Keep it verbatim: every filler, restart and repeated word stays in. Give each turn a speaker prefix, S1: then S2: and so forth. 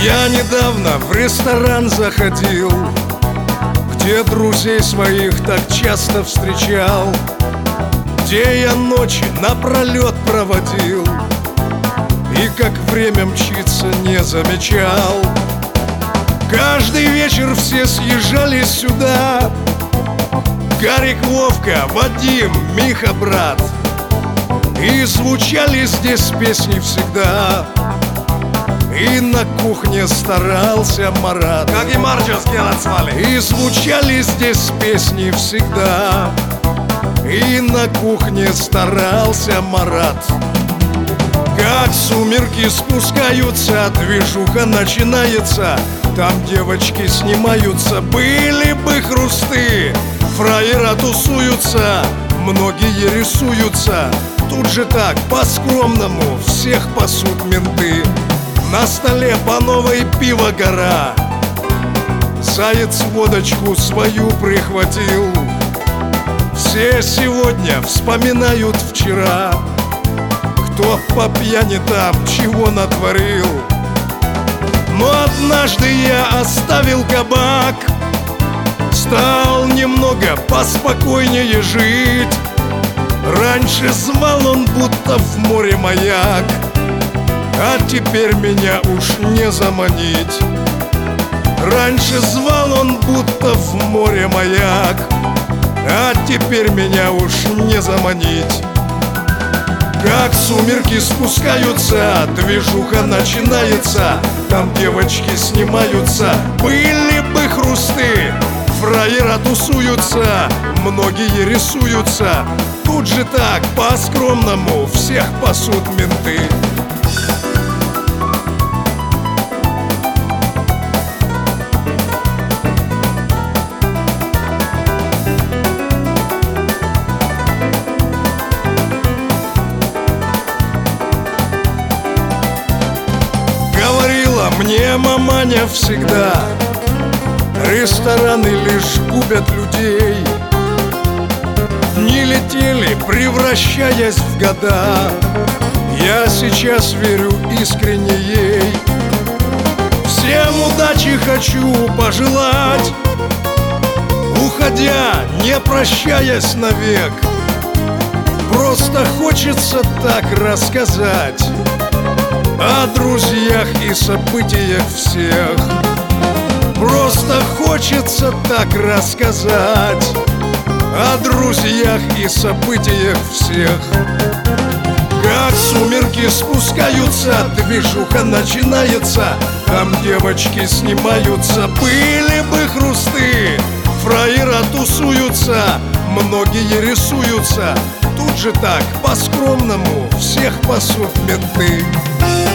S1: Я недавно в ресторан заходил, где друзей своих так часто встречал, где я ночи напролет проводил и как время мчится не замечал. Каждый вечер все съезжались сюда: Гарик, Вовка, Вадим, Миха, брат. И звучали здесь песни всегда, и на кухне старался Марат.
S2: Как и Марчевский отзвали.
S1: И звучали здесь песни всегда, и на кухне старался Марат. Как сумерки спускаются, движуха начинается, там девочки снимаются. Были бы хрусты, фраера тусуются, многие рисуются. Тут же так, по-скромному, всех пасут менты. На столе по новой пиво гора, заяц водочку свою прихватил. Все сегодня вспоминают вчера, кто по пьяни там чего натворил. Но однажды я оставил кабак, стал немного поспокойнее жить. Раньше звал он будто в море маяк, а теперь меня уж не заманить. Раньше звал он будто в море маяк, а теперь меня уж не заманить. Как сумерки спускаются, движуха начинается, там девочки снимаются. Были бы хрусты, фраера тусуются, многие рисуются. Тут же так, по-скромному, всех пасут менты. Говорила мне маманя всегда: рестораны лишь губят людей. Дни летели, превращаясь в года, я сейчас верю искренне ей. Всем удачи хочу пожелать, уходя, не прощаясь навек. Просто хочется так рассказать о друзьях и событиях всех. Просто хочется так рассказать о друзьях и событиях всех. Как сумерки спускаются, движуха начинается, там девочки снимаются. Были бы хрусты, фраера тусуются, многие рисуются. Тут же так, по-скромному, всех пасут менты.